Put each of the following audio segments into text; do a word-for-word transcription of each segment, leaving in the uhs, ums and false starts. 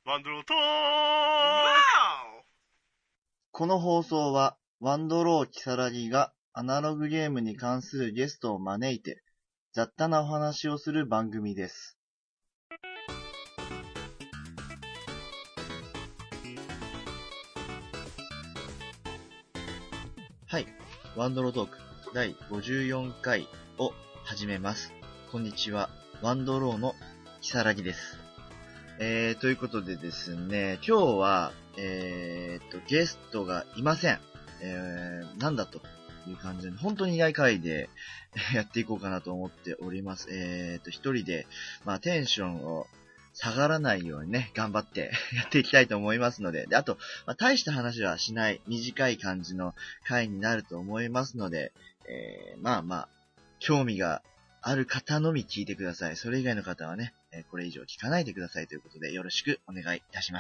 ワンドローとーこの放送は、ワンドロー・キサラギがアナログゲームに関するゲストを招いて、雑多なお話をする番組です。はい。ワンドロートークだいごじゅうよんかいを始めます。こんにちは。ワンドローのキサラギです。えー、ということでですね、今日は、えー、っと、ゲストがいません。えー、なんだという感じで、本当にいない回でやっていこうかなと思っております。えー、っと、一人で、まあ、テンションを下がらないようにね、頑張ってやっていきたいと思いますので、で、あと、まあ、大した話はしない短い感じの回になると思いますので、えー、まあまあ、興味がある方のみ聞いてください。それ以外の方はね、これ以上聞かないでくださいということでよろしくお願いいたします。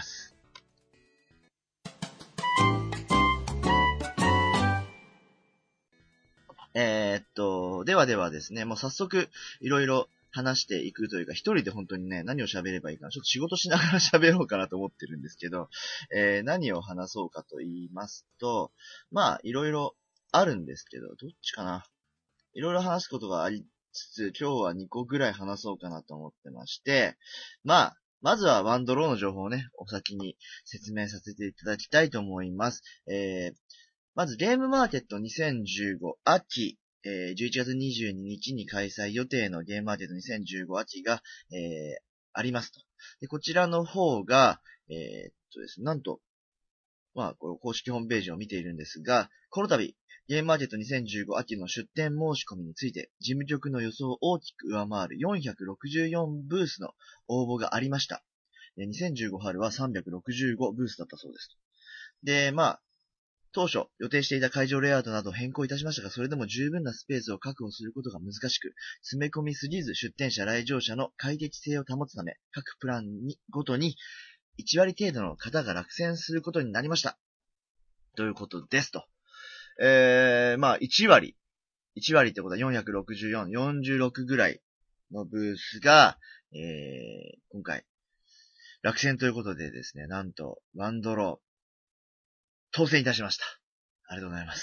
えー、っと、ではではですね、もう早速いろいろ話していくというか、一人で本当にね、何を喋ればいいかな、ちょっと仕事しながら喋ろうかなと思ってるんですけど、えー、何を話そうかと言いますと、まあ、いろいろあるんですけど、どっちかな。いろいろ話すことがありつつ、今日はにこぐらい話そうかなと思ってまして、まあ、まずはワンドローの情報をね、お先に説明させていただきたいと思います。えー、まずゲームマーケットにせんじゅうご秋、えー、じゅういちがつにじゅうににちに開催予定のゲームマーケットにせんじゅうご秋が、えー、ありますと。で、こちらの方が、えー、っとですね、なんと、まあ、この公式ホームページを見ているんですが、この度、ゲームマーケットにせんじゅうご秋の出展申し込みについて、事務局の予想を大きく上回るよんひゃくろくじゅうよんブースの応募がありました。にせんじゅうご春はさんびゃくろくじゅうごブースだったそうです。で、まあ、当初予定していた会場レイアウトなど変更いたしましたが、それでも十分なスペースを確保することが難しく、詰め込みすぎず出展者来場者の快適性を保つため、各プランにごとにいち割程度の方が落選することになりました。ということですと。えー、まあ、いち割。いち割ってことはよんひゃくろくじゅうよん、よんじゅうろくぐらいのブースが、えー、今回、落選ということでですね、なんと、ワンドロー、当選いたしました。ありがとうございます。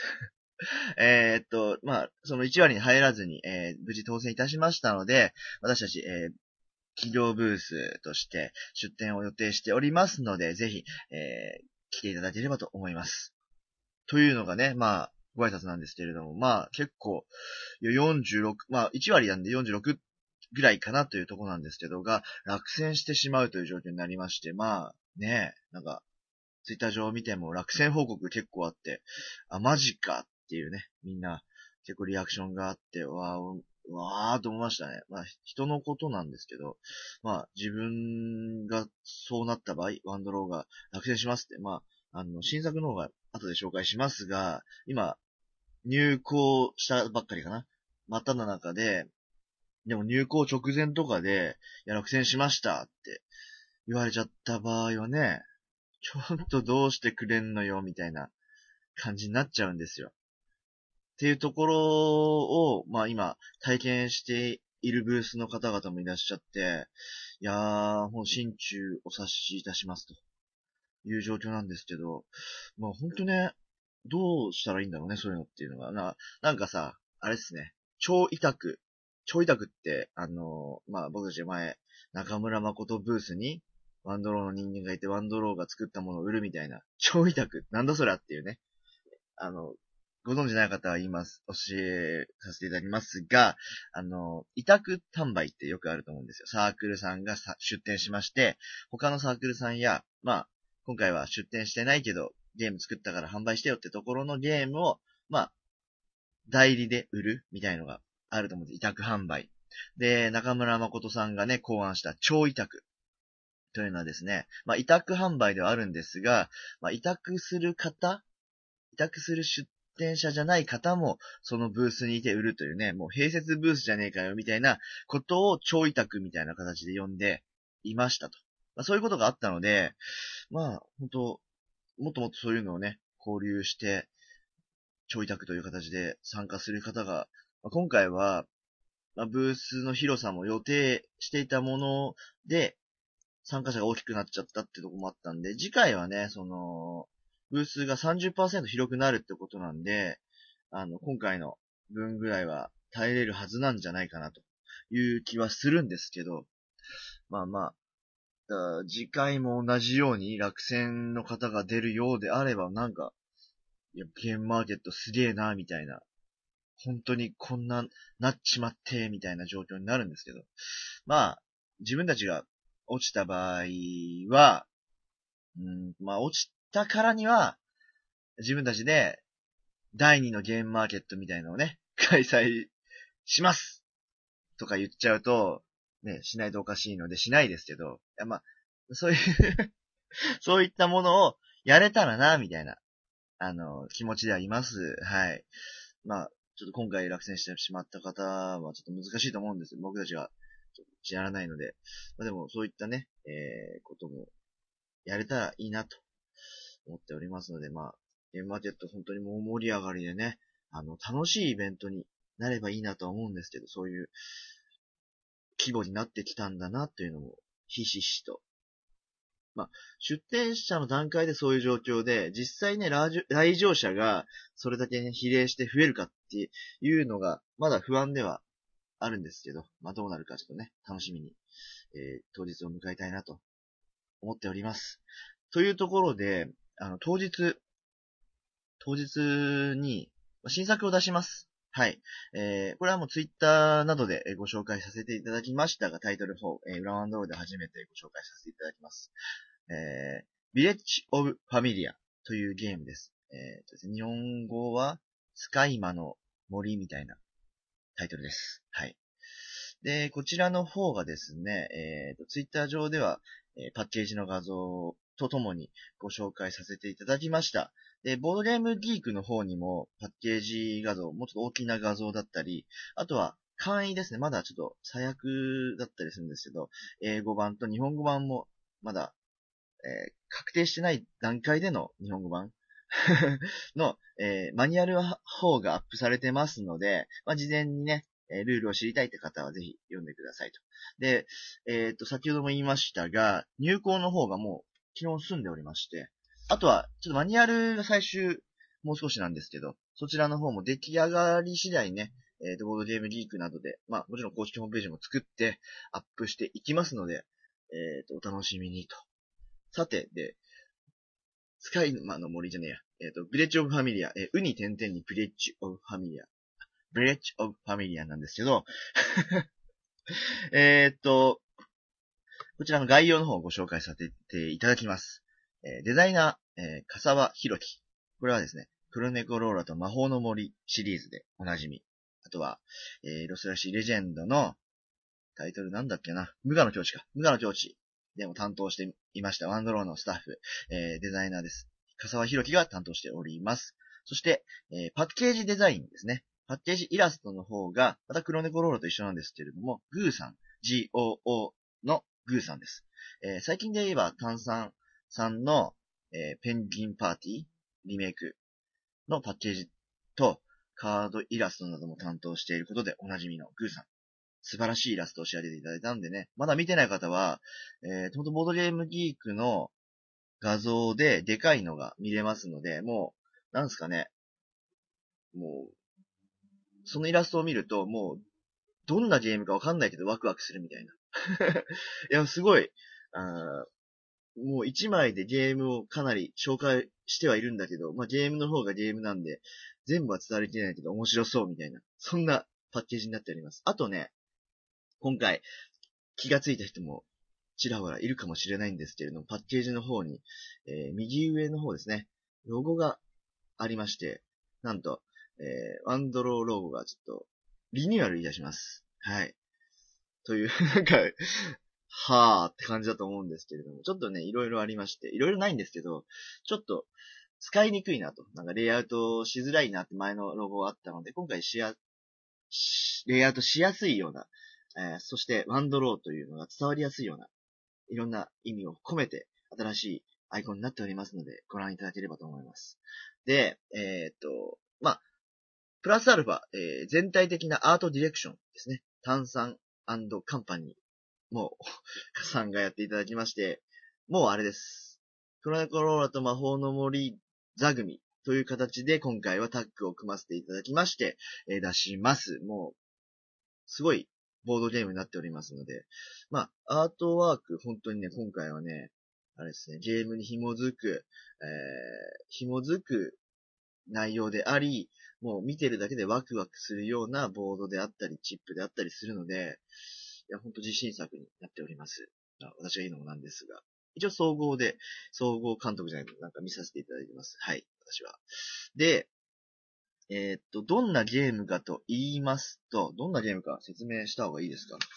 えーっと、まあ、そのいち割に入らずに、えー、無事当選いたしましたので、私たち、えー、企業ブースとして出展を予定しておりますので、ぜひ、えー、来ていただければと思います。というのがね、まあ、ご挨拶なんですけれども、まあ、結構、よんじゅうろく、まあ、いち割なんでよんじゅうろくぐらいかなというところなんですけどが、落選してしまうという状況になりまして、まあ、ねえ、なんか、ツイッター上を見ても落選報告結構あって、あ、マジかっていうね、みんな結構リアクションがあって、わー、わーと思いましたね。まあ、人のことなんですけど、まあ、自分がそうなった場合、ワンドローが落選しますって、まあ、あの、新作の方が後で紹介しますが、今、入校したばっかりかな。真っ只中で、でも入校直前とかで、いや、落選しましたって言われちゃった場合はね、ちょっとどうしてくれんのよ、みたいな感じになっちゃうんですよ。っていうところを、まあ今、体験しているブースの方々もいらっしゃって、いやー、もう心中お察しいたしますという状況なんですけど、まあほんとね、どうしたらいいんだろうね、そういうのっていうのが。な、なんかさ、あれですね、超委託。超委託って、あのー、まあ僕たち前、中村誠ブースに、ワンドローの人間がいて、ワンドローが作ったものを売るみたいな。超委託。なんだそりゃっていうね。あの、ご存知ない方は言います。教えさせていただきますが、あの、委託販売ってよくあると思うんですよ。サークルさんがさ出店しまして、他のサークルさんや、まあ、今回は出店してないけど、ゲーム作ったから販売してよってところのゲームを、まあ、代理で売るみたいのがあると思うんです。委託販売。で、中村誠さんがね、考案した超委託というのはですね、まあ、委託販売ではあるんですが、まあ、委託する方委託する出店者じゃない方も、そのブースにいて売るというね、もう併設ブースじゃねえかよ、みたいなことを超委託みたいな形で呼んでいましたと。まあ、そういうことがあったので、まあ、本当もっともっとそういうのをね、交流して、超委託という形で参加する方が、まあ、今回は、まあ、ブースの広さも予定していたもので、 参加者が大きくなっちゃったってとこもあったんで、次回はね、その、ブースが さんじゅっパーセント 広くなるってことなんで、あの、今回の分ぐらいは耐えれるはずなんじゃないかなという気はするんですけど、まあまあ、次回も同じように落選の方が出るようであれば、なんか、いや、ゲームマーケットすげえな、みたいな。本当にこんな、なっちまって、みたいな状況になるんですけど。まあ、自分たちが落ちた場合は、うん、まあ、落ちたからには、自分たちで、第二のゲームマーケットみたいなのをね、開催しますとか言っちゃうと、ね、しないとおかしいのでしないですけど、いやまあ、そういうそういったものをやれたらな、みたいな、あの、気持ちではいます。はい。まあ、ちょっと今回落選してしまった方はちょっと難しいと思うんです。僕たちが、ちょっとやらないので。まあでも、そういったね、えー、ことも、やれたらいいなと思っておりますので、まあ、ゲームマーケット本当にもう盛り上がりでね、あの、楽しいイベントになればいいなとは思うんですけど、そういう規模になってきたんだなっていうのも、ひしひしと。まあ、出展者の段階でそういう状況で、実際ね、来場者がそれだけね、比例して増えるかっていうのが、まだ不安ではあるんですけど、まあどうなるかちょっとね、楽しみに、えー、当日を迎えたいなと思っております。というところで、あの、当日、当日に新作を出します。はい。えー、これはもうツイッターなどでご紹介させていただきましたが、タイトルフォー、えー、裏ワンドローで初めてご紹介させていただきます。えー、Village of Familia というゲームです。えー、日本語は、スカイマの森みたいなタイトルです。はい。で、こちらの方がですね、えーと、ツイッター上では、えー、パッケージの画像とともにご紹介させていただきました。で、ボードゲームギークの方にもパッケージ画像、もうちょっと大きな画像だったり、あとは簡易ですね。まだちょっと最悪だったりするんですけど、英語版と日本語版もまだ、えー、確定してない段階での日本語版の、えー、マニュアルの方がアップされてますので、まあ、事前にね、えー、ルールを知りたいって方はぜひ読んでくださいと。で、えっと、先ほども言いましたが、入稿の方がもう昨日済んでおりまして、あとは、ちょっとマニュアルが最終、もう少しなんですけど、そちらの方も出来上がり次第ね、えっと、ボードゲームギークなどで、まあ、もちろん公式ホームページも作ってアップしていきますので、えっと、お楽しみにと。さて、で、スカイマの森じゃねえや。えっ、と、ビレッジオブファミリア。えー、ウに点々にビレッジオブファミリア。ビレッジオブファミリアなんですけど、えっと、こちらの概要の方をご紹介させていただきます。えー、デザイナー、えー、笠間弘樹。これはですね、クロネコローラと魔法の森シリーズでおなじみ。あとは、えー、ロスラシーレジェンドのタイトルなんだっけな。無我の境地か。無我の境地でも担当していました。ワンドローのスタッフ、えー、デザイナーです。笠間弘樹が担当しております。そして、えー、パッケージデザインですね。パッケージイラストの方が、またクロネコローラと一緒なんですけれども、グーさん、ジーオーオー のグーさんです。えー、最近で言えば、炭酸さんの、えー、ペンギンパーティーリメイクのパッケージと、カードイラストなども担当していることでおなじみのグーさん。素晴らしいイラストを仕上げていただいたんでね、まだ見てない方は、えー、ほんとボードゲームギークの画像ででかいのが見れますので、もう、なんすかね、もう、そのイラストを見ると、もう、どんなゲームかわかんないけどワクワクするみたいな。いや、すごい、あもう一枚でゲームをかなり紹介してはいるんだけど、まあ、ゲームの方がゲームなんで、全部は伝わりきれないけど面白そうみたいな、そんなパッケージになっております。あとね、今回気がついた人もちらほらいるかもしれないんですけれども、パッケージの方に、えー、右上の方ですね、ロゴがありまして、なんと、えー、ワンドローロゴがちょっとリニューアルいたします。はい。という、なんか、はーって感じだと思うんですけれども、ちょっとね、いろいろありまして、いろいろないんですけど、ちょっと使いにくいなと、なんかレイアウトしづらいなって前のロゴがあったので、今回しや、レイアウトしやすいような、えー、そしてワンドローというのが伝わりやすいような、いろんな意味を込めて新しいアイコンになっておりますので、ご覧いただければと思います。で、えー、っと、まあ、プラスアルファ、えー、全体的なアートディレクションですね。炭酸&カンパニーもう、さんがやっていただきまして、もうあれです。クロネコローラと魔法の森座組という形で今回はタッグを組ませていただきまして、えー、出します。もう、すごいボードゲームになっておりますので、まあ、アートワーク、本当にね、今回はね、あれですね、ゲームに紐づく、えー、紐づく内容であり、もう見てるだけでワクワクするようなボードであったり、チップであったりするので、いや、ほんと自信作になっております。私が言うのもなんですが。一応総合で、総合監督じゃないとなんか見させていただいてます。はい、私は。で、えー、っと、どんなゲームかと言いますと、どんなゲームか説明した方がいいですか？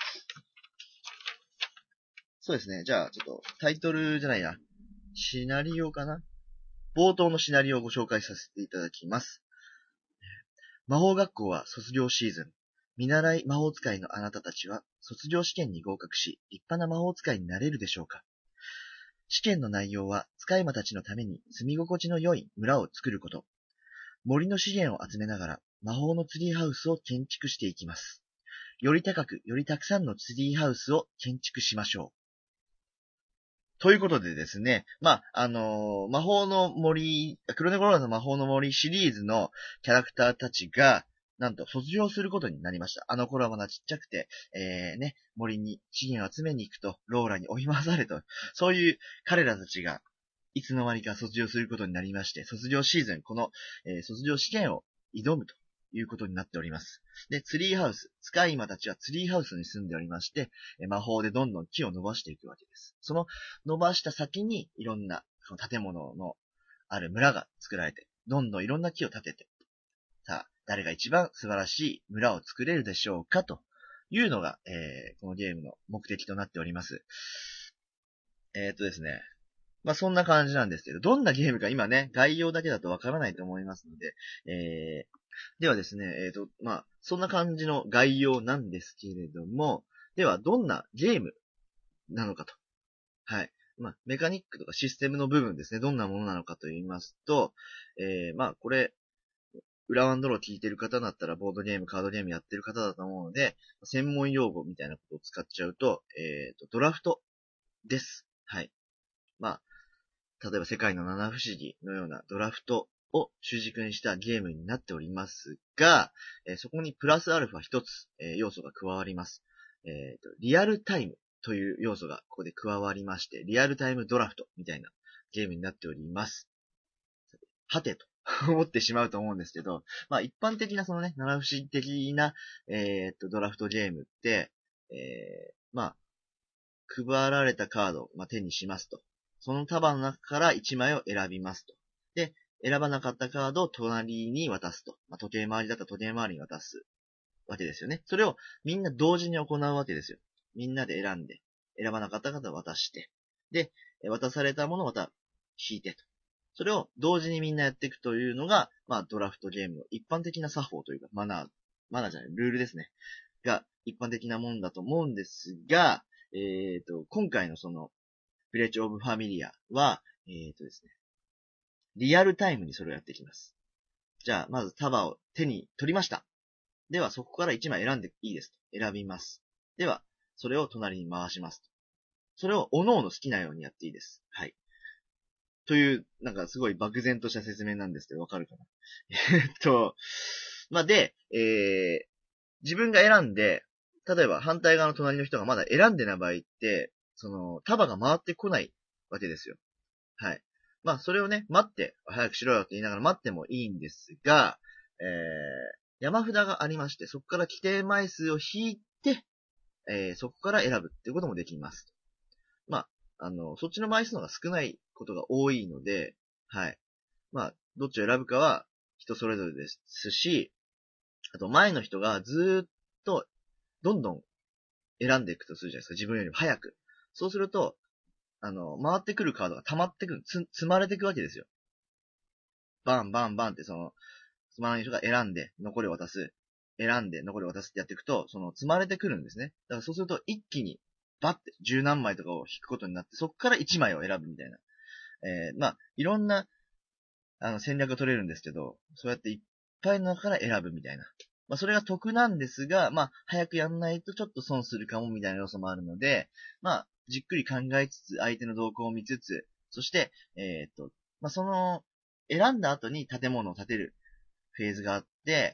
そうですね。じゃあ、ちょっと、タイトルじゃないな。シナリオかな？冒頭のシナリオをご紹介させていただきます。魔法学校は卒業シーズン。見習い魔法使いのあなたたちは卒業試験に合格し、立派な魔法使いになれるでしょうか？試験の内容は使い魔たちのために住み心地の良い村を作ること。森の資源を集めながら魔法のツリーハウスを建築していきます。より高く、よりたくさんのツリーハウスを建築しましょう。ということでですね、まあ、あのー、魔法の森、クロネコローラの魔法の森シリーズのキャラクターたちが、なんと卒業することになりました。あの頃はまだちっちゃくて、えーね、森に資源を集めに行くと、ローラに追い回されと、そういう彼らたちが、いつの間にか卒業することになりまして、卒業シーズン、この、えー、卒業試験を挑むということになっております。で、ツリーハウス、使い魔たちはツリーハウスに住んでおりまして、魔法でどんどん木を伸ばしていくわけです。その伸ばした先にいろんなその建物のある村が作られて、どんどんいろんな木を立てて、さあ、誰が一番素晴らしい村を作れるでしょうかというのが、えー、このゲームの目的となっております。えー、っとですね。まあ、そんな感じなんですけど、どんなゲームか今ね、概要だけだとわからないと思いますので、えー、ではですね、えっと、まあ、そんな感じの概要なんですけれども、では、どんなゲームなのかと。はい。まあ、メカニックとかシステムの部分ですね、どんなものなのかと言いますと、えー、まあ、これ、裏ワンドロー聞いてる方だったら、ボードゲーム、カードゲームやってる方だと思うので、専門用語みたいなことを使っちゃうと、えっと、ドラフトです。はい。まあ、例えば世界の七不思議のようなドラフトを主軸にしたゲームになっておりますが、えー、そこにプラスアルファ一つ、えー、要素が加わります。えっと、リアルタイムという要素がここで加わりまして、リアルタイムドラフトみたいなゲームになっております。はてと思ってしまうと思うんですけど、まあ一般的なそのね、七不思議的な、えー、っと、ドラフトゲームって、えー、まあ、配られたカードを、まあ、手にしますと。その束の中からいちまいを選びますと。で、選ばなかったカードを隣に渡すと。まあ、時計回りだったら時計回りに渡すわけですよね。それをみんな同時に行うわけですよ。みんなで選んで、選ばなかった方は渡して、で、渡されたものをまた引いてと。それを同時にみんなやっていくというのが、まあドラフトゲームの一般的な作法というか、マナー、マナーじゃない、ルールですね。が一般的なもんだと思うんですが、えっと、今回のその、ヴィレッジオブファミリアは、えっとですね、リアルタイムにそれをやっていきます。じゃあ、まず束を手に取りました。では、そこからいちまい選んでいいですと。選びます。では、それを隣に回しますと。それを各々好きなようにやっていいです。はい。という、なんかすごい漠然とした説明なんですけど、わかるかなえっと、まあ、で、えー、自分が選んで、例えば反対側の隣の人がまだ選んでない場合って、その、束が回ってこないわけですよ。はい。まあ、それをね、待って、早くしろよって言いながら待ってもいいんですが、えー、山札がありまして、そこから規定枚数を引いて、えー、そこから選ぶっていうこともできます。まあ、あの、そっちの枚数の方が少ないことが多いので、はい。まあ、どっちを選ぶかは人それぞれですし、あと前の人がずーっと、どんどん選んでいくとするじゃないですか。自分よりも早く。そうすると、あの、回ってくるカードが溜まってくる、つ、積まれていくわけですよ。バンバンバンってその、つまらない人が選んで、残りを渡す。選んで、残りを渡すってやっていくと、その、積まれてくるんですね。だからそうすると、一気に、バッて、十何枚とかを引くことになって、そこから一枚を選ぶみたいな。えー、まあ、いろんな、あの、戦略が取れるんですけど、そうやっていっぱいの中から選ぶみたいな。 まあ、それが得なんですが、まあ、早くやんないとちょっと損するかもみたいな要素もあるので、まあ、じっくり考えつつ、相手の動向を見つつ、そして、えっと、まあ、その、選んだ後に建物を建てるフェーズがあって、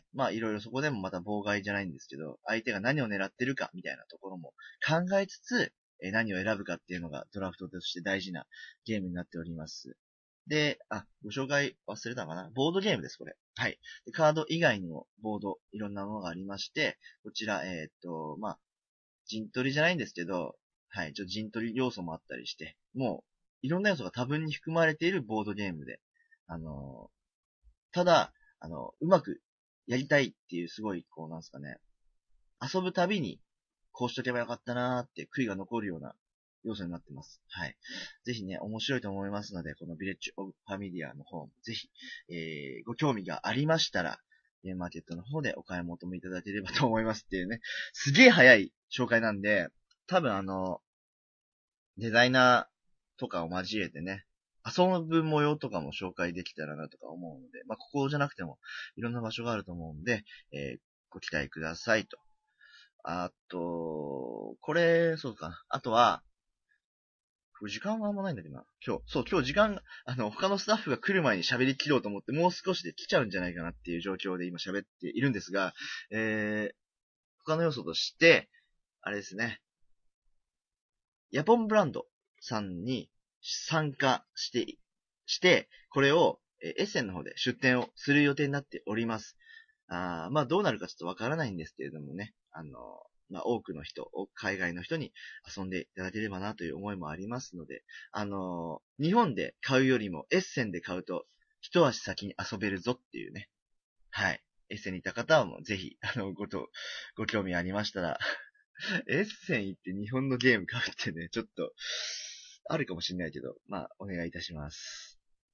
まあいろいろそこでもまた妨害じゃないんですけど、相手が何を狙ってるかみたいなところも考えつつ、え何を選ぶかっていうのがドラフトとして大事なゲームになっております。で、あ、ご紹介忘れたかなボードゲームです、これ。はい。でカード以外にもボード、いろんなものがありまして、こちら、えーっと、まあ、陣取りじゃないんですけど、はい、ちょっと陣取り要素もあったりして、もう、いろんな要素が多分に含まれているボードゲームで、あのーただ、あの、うまくやりたいっていうすごい、こう、なんですかね、遊ぶたびに、こうしとけばよかったなーって悔いが残るような要素になってます。はい。ぜひね、面白いと思いますので、このビレッジオブファミリアの方もぜひ、えー、ご興味がありましたら、ゲームマーケットの方でお買い求めいただければと思いますっていうね、すげえ早い紹介なんで、多分あの、デザイナーとかを交えてね、遊ぶ模様とかも紹介できたらなとか思うので、まあ、ここじゃなくてもいろんな場所があると思うんで、えー、ご期待くださいと。あと、これ、そうかな。あとは、時間があんまないんだけどな。今日、そう、今日時間、あの、他のスタッフが来る前に喋り切ろうと思って、もう少しで来ちゃうんじゃないかなっていう状況で今喋っているんですが、えー、他の要素として、あれですね。ヤポンブランドさんに参加して、して、これをエッセンの方で出展をする予定になっております。あーまあどうなるかちょっとわからないんですけれどもね、あの、まあ多くの人、海外の人に遊んでいただければなという思いもありますので、あの、日本で買うよりもエッセンで買うと一足先に遊べるぞっていうね。はい。エッセンにいた方はもうぜひ、あの、ごと、ご興味ありましたら、エッセン行って日本のゲーム買うってね、ちょっと、あるかもしれないけど、まあ、お願いいたします。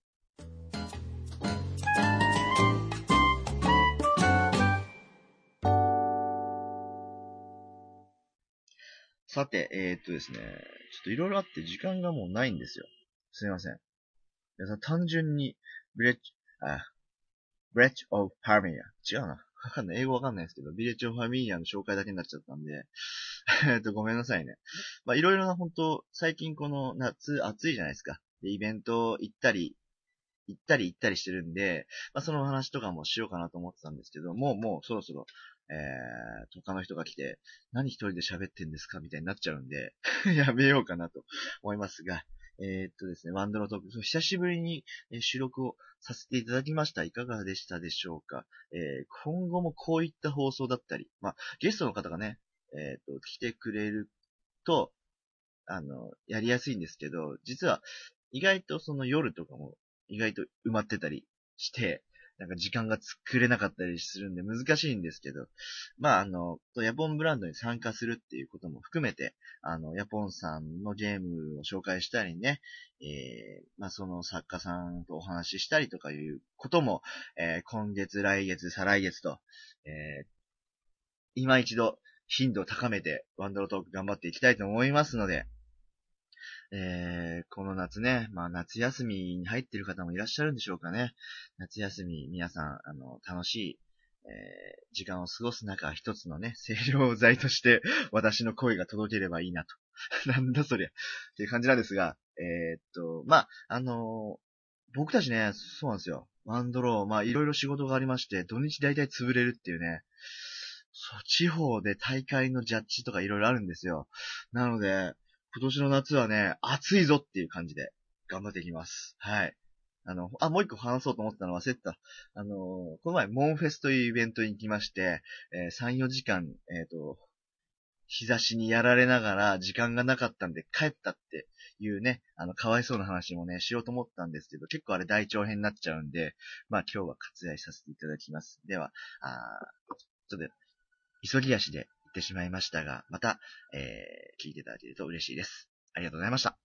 さて、えー、っとですね、ちょっといろいろあって時間がもうないんですよ。すいません。皆さん単純に、ブレッジ、あ、ブレッジオブファミリア。違うな。わかんない。英語わかんないですけど、ビレッジオブファミリアの紹介だけになっちゃったんで、えっと、ごめんなさいね。まあ、いろいろな本当最近この夏暑いじゃないですか。で、イベント行ったり、行ったり行ったりしてるんで、まあ、その話とかもしようかなと思ってたんですけど、もうもうそろそろ、えー、他の人が来て、何一人で喋ってんですかみたいになっちゃうんで、やめようかなと思いますが、えー、っとですね、ワンドロトーク、久しぶりに収録をさせていただきました。いかがでしたでしょうか。えー、今後もこういった放送だったり、まあ、ゲストの方がね、えー、っと、来てくれると、あの、やりやすいんですけど、実は、意外とその夜とかも、意外と埋まってたりして、なんか時間が作れなかったりするんで難しいんですけど、まああの、ヤポンブランドに参加するっていうことも含めて、あの、ヤポンさんのゲームを紹介したりね、えー、まあその作家さんとお話ししたりとかいうことも、えー、今月、来月、再来月と、えー、今一度頻度を高めてワンドロトーク頑張っていきたいと思いますので、えー、この夏ね、まあ夏休みに入っている方もいらっしゃるんでしょうかね。夏休み、皆さん、あの、楽しい、えー、時間を過ごす中、一つのね、清涼剤として私の声が届ければいいなと。なんだそりゃ。っていう感じなんですが、えー、っと、まあ、あのー僕たちね、そうなんですよ。ワンドロー、まあ、いろいろ仕事がありまして、土日大体潰れるっていうね。そう、地方で大会のジャッジとかいろいろあるんですよ。なので、今年の夏はね、暑いぞっていう感じで頑張っていきます。はい。あの、あ、もう一個話そうと思ったの忘れてた。あの、この前、モンフェスというイベントに行きまして、えー、さん、よじかん、えっと、日差しにやられながら時間がなかったんで帰ったっていうね、あの、かわいそうな話もね、しようと思ったんですけど、結構あれ大長編になっちゃうんで、まあ今日は割愛させていただきます。では、あちょっと急ぎ足で行ってしまいましたが、また、えー、聞いていただけると嬉しいです。ありがとうございました。